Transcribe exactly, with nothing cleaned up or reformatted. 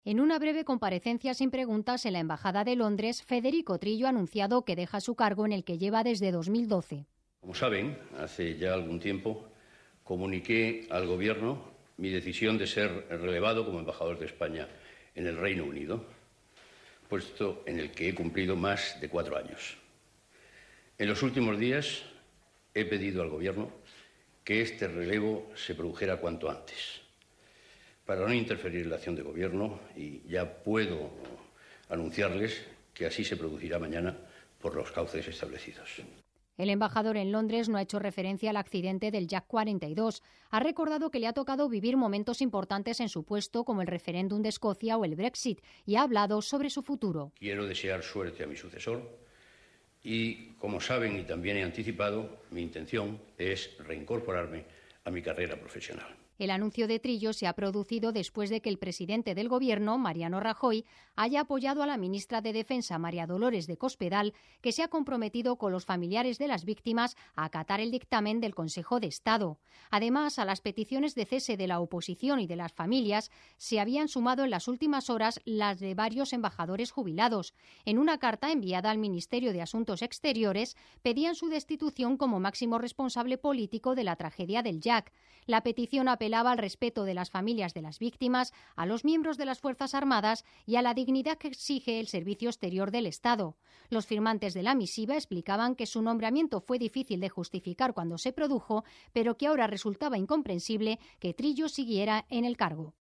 En una breve comparecencia sin preguntas en la Embajada de Londres, Federico Trillo ha anunciado que deja su cargo en el que lleva desde dos mil doce. Como saben, hace ya algún tiempo comuniqué al Gobierno mi decisión de ser relevado como embajador de España en el Reino Unido, puesto en el que he cumplido más de cuatro años. En los últimos días he pedido al Gobierno que este relevo se produjera cuanto antes, para no interferir en la acción de Gobierno, y ya puedo anunciarles que así se producirá mañana por los cauces establecidos. El embajador en Londres no ha hecho referencia al accidente del Jack cuarenta y dos. Ha recordado que le ha tocado vivir momentos importantes en su puesto, como el referéndum de Escocia o el Brexit, y ha hablado sobre su futuro. Quiero desear suerte a mi sucesor y, como saben y también he anticipado, mi intención es reincorporarme a mi carrera profesional. El anuncio de Trillo se ha producido después de que el presidente del Gobierno, Mariano Rajoy, haya apoyado a la ministra de Defensa, María Dolores de Cospedal, que se ha comprometido con los familiares de las víctimas a acatar el dictamen del Consejo de Estado. Además, a las peticiones de cese de la oposición y de las familias se habían sumado en las últimas horas las de varios embajadores jubilados. En una carta enviada al Ministerio de Asuntos Exteriores, pedían su destitución como máximo responsable político de la tragedia del Jack. La petición apelaba al respeto de las familias de las víctimas, a los miembros de las Fuerzas Armadas y a la dignidad que exige el servicio exterior del Estado. Los firmantes de la misiva explicaban que su nombramiento fue difícil de justificar cuando se produjo, pero que ahora resultaba incomprensible que Trillo siguiera en el cargo.